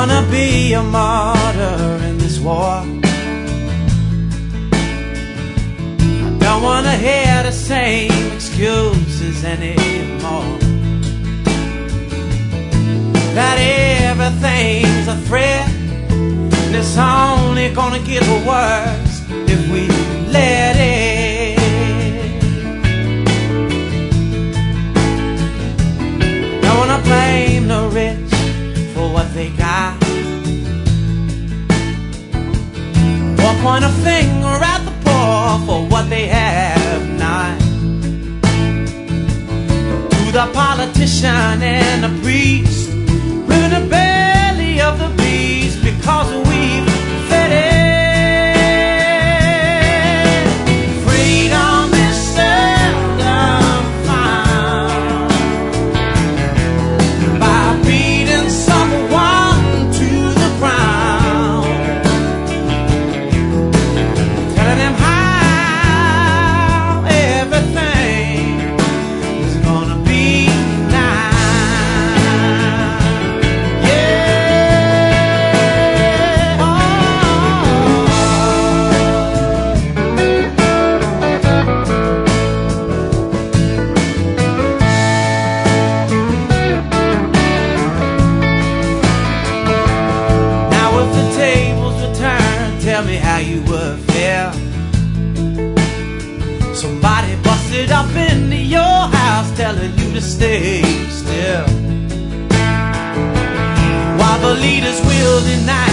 wanna be a martyr in this war. I don't wanna hear the same excuses anymore, that everything's a threat and it's only gonna get worse if we let it. Don't wanna blame the rich for what they got, or point a finger at the poor for what they have not. To the politician and the priest, we're in the belly of the beast because we've fed it. Freedom is seldom found by beating someone to the ground, telling them how everything is gonna be nice. Tell me how you would feel. Somebody busted up into your house telling you to stay still, while the leaders will deny